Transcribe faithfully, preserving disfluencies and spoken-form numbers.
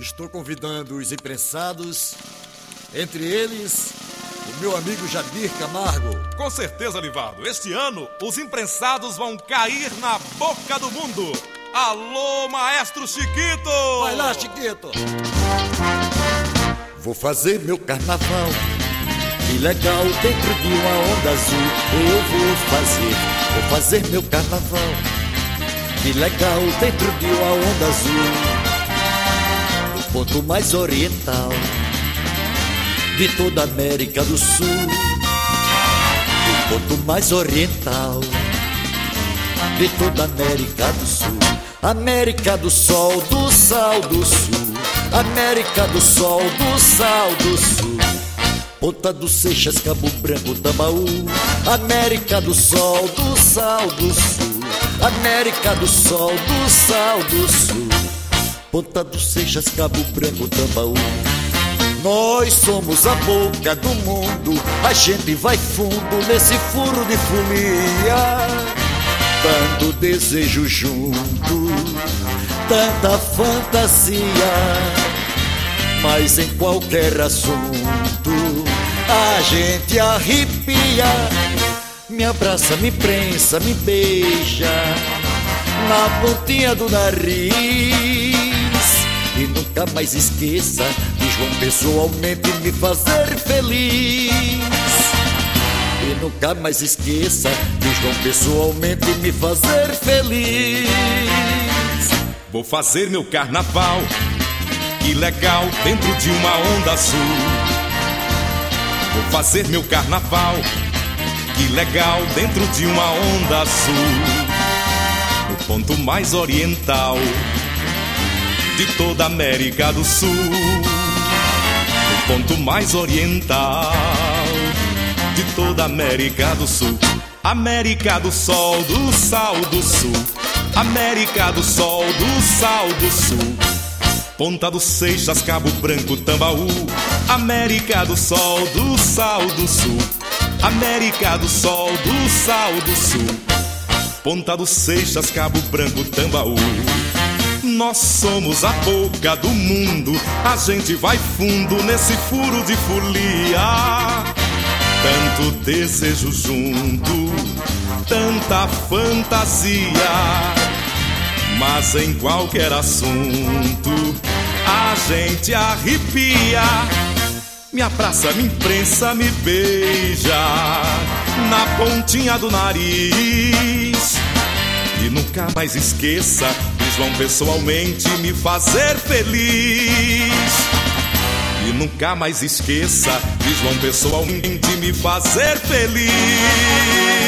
Estou convidando os imprensados, entre eles o meu amigo Jadir Camargo. Com certeza, Livardo, este ano os imprensados vão cair na boca do mundo. Alô, maestro Chiquito! Vai lá, Chiquito! Vou fazer meu carnaval, que legal, dentro de uma onda azul. Eu vou fazer, vou fazer meu carnaval, que legal, dentro de uma onda azul. O ponto mais oriental de toda a América do Sul. O ponto mais oriental de toda a América do Sul. América do Sol, do Sal do Sul. América do Sol, do Sal do Sul. Ponta dos Seixas, Cabo Branco, Tambaú. América do Sol, do Sal do Sul. América do Sol, do Sal do Sul. Ponta dos Seixas, Cabo Branco, Tambaú. Nós somos a boca do mundo, a gente vai fundo nesse furo de folia. Tanto desejo junto, tanta fantasia, mas em qualquer assunto a gente arrepia. Me abraça, me prensa, me beija na pontinha do nariz. E nunca mais esqueça de João pessoalmente me fazer feliz. E nunca mais esqueça de João pessoalmente me fazer feliz. Vou fazer meu carnaval, que legal, dentro de uma onda azul. Vou fazer meu carnaval, que legal, dentro de uma onda azul. No ponto mais oriental de toda a América do Sul. No ponto mais oriental de toda a América do Sul. América do Sol, do Sal do Sul. América do Sol, do Sal do Sul. Ponta dos Seixas, Cabo Branco, Tambaú. América do Sol, do Sal do Sul. América do Sol, do Sal do Sul. Ponta dos Seixas, Cabo Branco, Tambaú. Nós somos a boca do mundo, a gente vai fundo nesse furo de folia. Tanto desejo junto, tanta fantasia, mas em qualquer assunto a gente arrepia. Me abraça, me imprensa, me beija na pontinha do nariz. E nunca mais esqueça de João pessoalmente me fazer feliz. E nunca mais esqueça de João pessoalmente me fazer feliz.